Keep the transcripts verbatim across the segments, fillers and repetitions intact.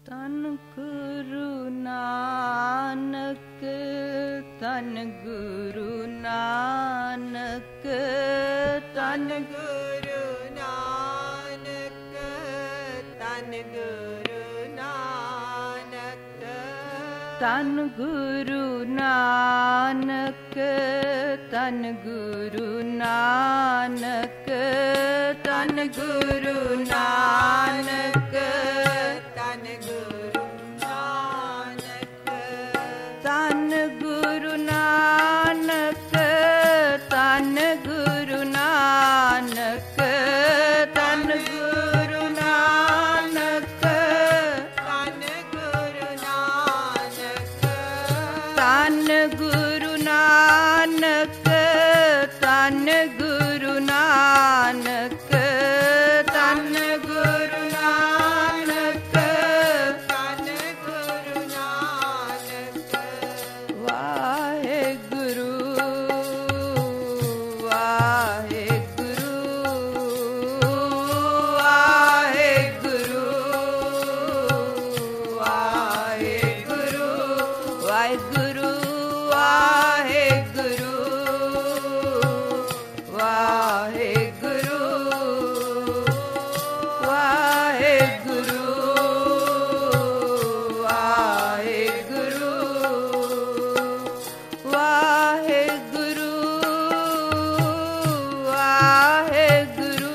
ਧੰਨ ਗੁਰੂ ਨਾਨਕ, ਧੰਨ ਗੁਰੂ ਨਾਨਕ, ਧੰਨ ਗੁਰੂ ਨਾਨਕ, ਧੰਨ ਗੁਰੂ ਨਾਨਕ, ਧੰਨ ਗੁਰੂ ਨਾਨਕ, ਧੰਨ ਗੁਰੂ ਨਾਨਕ, ਧੰਨ ਗੁਰੂ ਨਾਨਕ, ਧੰਨ ਗੁਰੂ ਨਾਨਕ, ਧੰਨ ਗੁਰੂ ਨਾਨਕ, ਧੰਨ ਗੁਰੂ ਨਾਨਕ, ਧੰਨ ਗੁਰੂ ਨਾਨਕ, ਧੰਨ ਗੁਰੂ ਨਾਨਕ, ਧੰਨ ਗੁਰੂ ਨਾਨਕ, ਧੰਨ ਗੁਰੂ ਨਾਨਕ, ਧੰਨ ਗੁਰੂ ਨਾਨਕ, ਧੰਨ ਗੁਰੂ ਨਾਨਕ। ਵਾਹਿਗੁਰੂ ਵਾਹਿਗੁਰੂ ਵਾਹਿਗੁਰੂ ਵਾਹਿਗੁਰੂ ਵਾਹਿਗੁਰੂ ਵਾਹਿਗੁਰੂ ਵਾਹਿਗੁਰੂ ਵਾਹਿਗੁਰੂ ਵਾਹਿਗੁਰੂ ਵਾਹਿਗੁਰੂ ਵਾਹਿਗੁਰੂ ਵਾਹਿਗੁਰੂ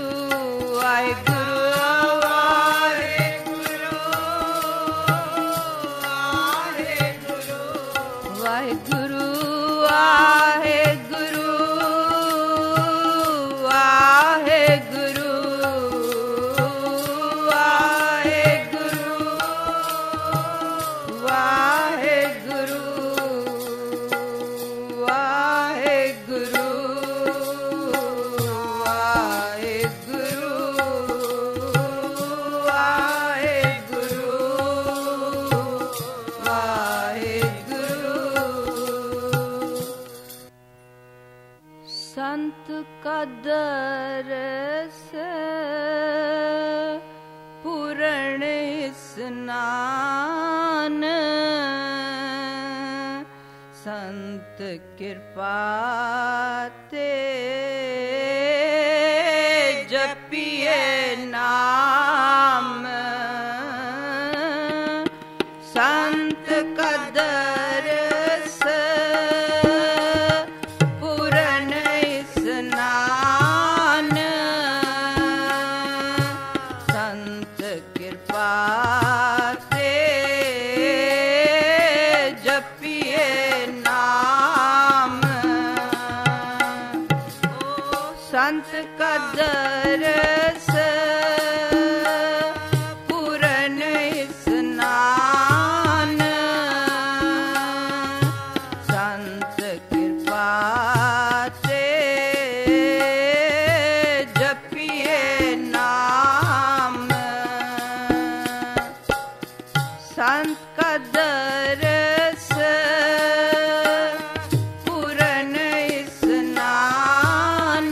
ਵਾਹਿਗੁਰੂ ਵਾਹਿਗੁਰੂ ਵਾਹਿਗੁਰੂ ਵਾਹਿਗੁਰੂ ਵਾਹਿਗੁਰੂ ਵਾਹਿਗੁਰੂ ਸੰਤ ਕਦਰ ਸੇ ਪੂਰਨ ਇਸਨਾਨ, ਸੰਤ ਕਿਰਪਾ ਤੇ ਜਪੀਏ ਨਾਮ, ਸੰਤ ਕਦਰ ਸੇ ਪੂਰਨ ਇਸਨਾਨ, ਸੰਤ ਕਿਰਪਾ ਤੇ ਜਪੀਏ ਨਾਮ, ਸੰਤ ਕਦਰ ਸੇ ਪੂਰਨ ਇਸਨਾਨ, ਸੰਤ ਕਿਰਪਾ ਤੇ ਜਪੀਏ ਨਾਮ, ਸੰਤ ਕਦਰ ਸੇ ਪੂਰਨ ਇਸਨਾਨ,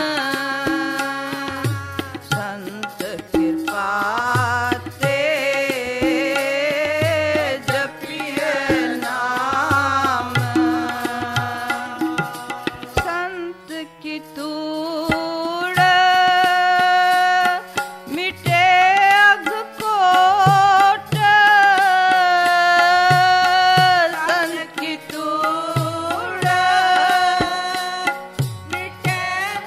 ਸੰਤ ਕਿਰਪਾ ਤੇ ਜਪੀਏ ਨਾਮ, ਸੰਤ ਕੀ ਤੂੜ ਮਿਟੇ ਅਗ ਕੋਟ, ਸੰਤ ਕੀ ਤੂੜ ਮਿਟੇ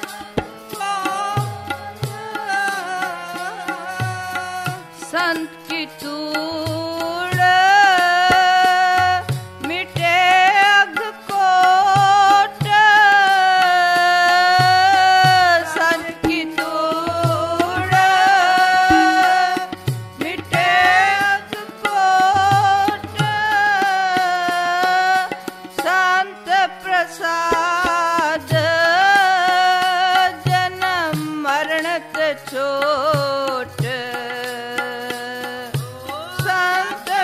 ਸੰਤ ਕੀ ਤੂੜ ਮਿਟੇ ਅਗ ਕੋਟ, ਸੰਤ ਕੀ ਤੂੜ ਮਿਟੇ ਅਗ ਕੋਟ, ਸੰਤ ਪ੍ਰਸਾਦ ਜਨਮ ਮਰਨ ਤੇ ਛੋਟ, ਸੰਤ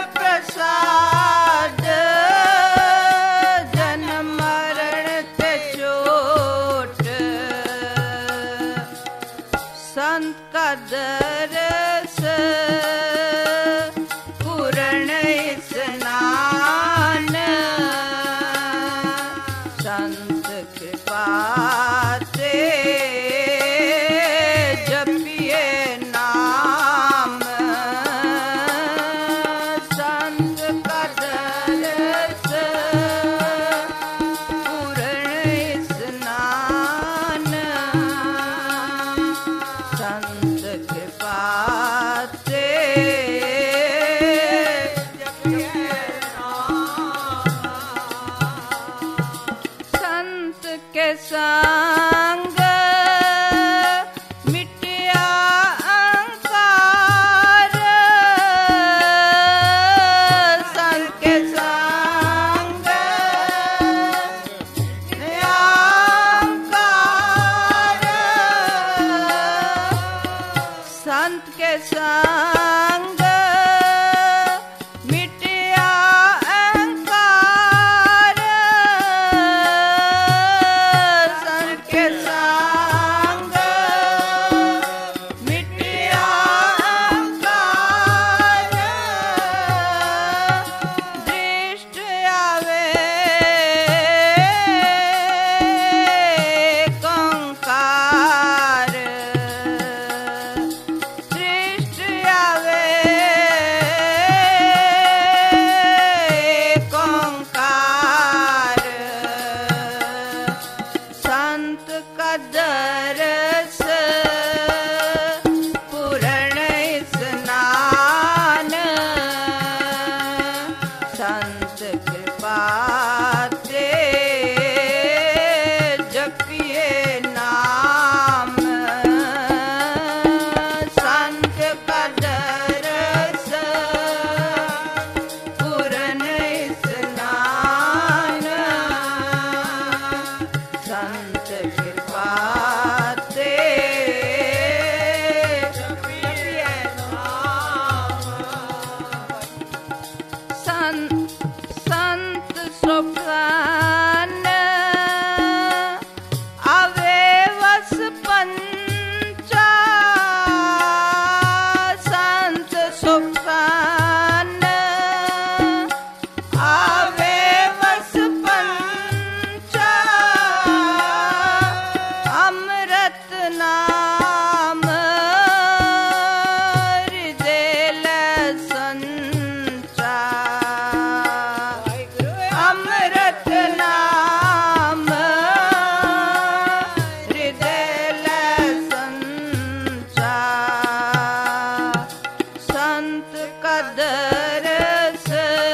संत का दरस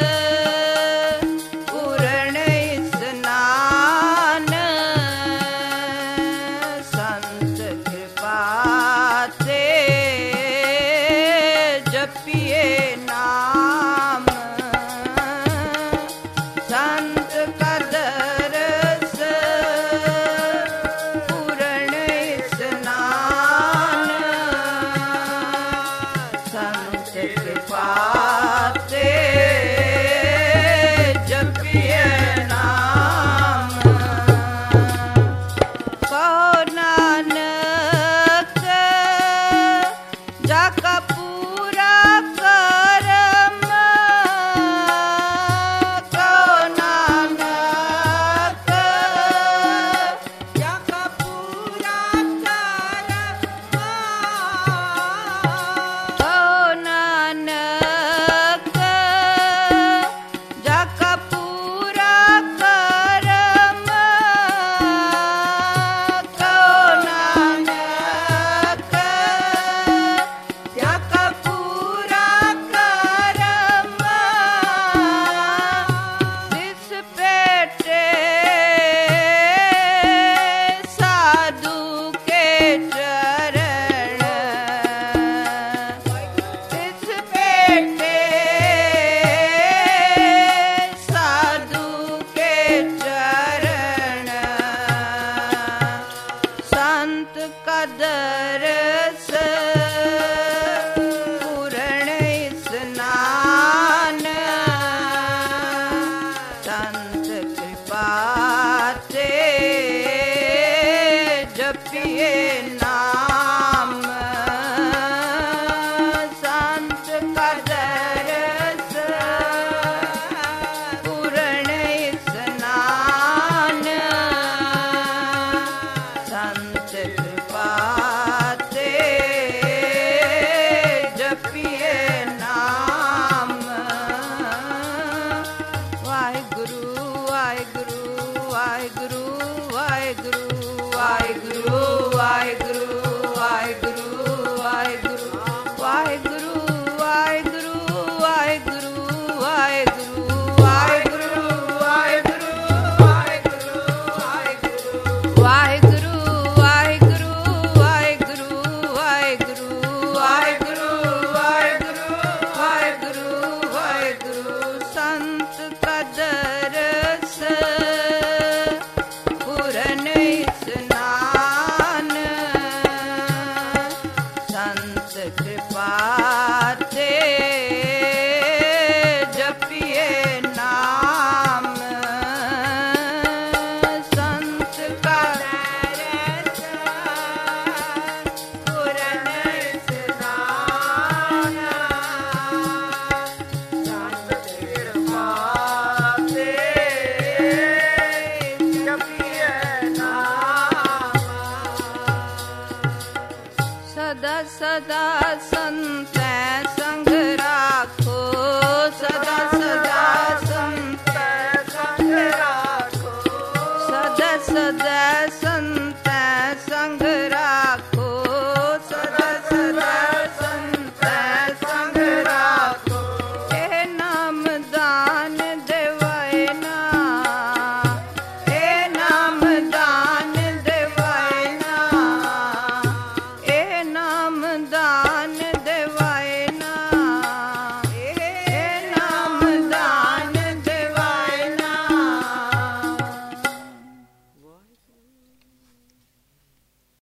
पूर्ण स्नान संत कृपा से जपिए नाम संत का दरस पूर्ण स्नान संत कृपा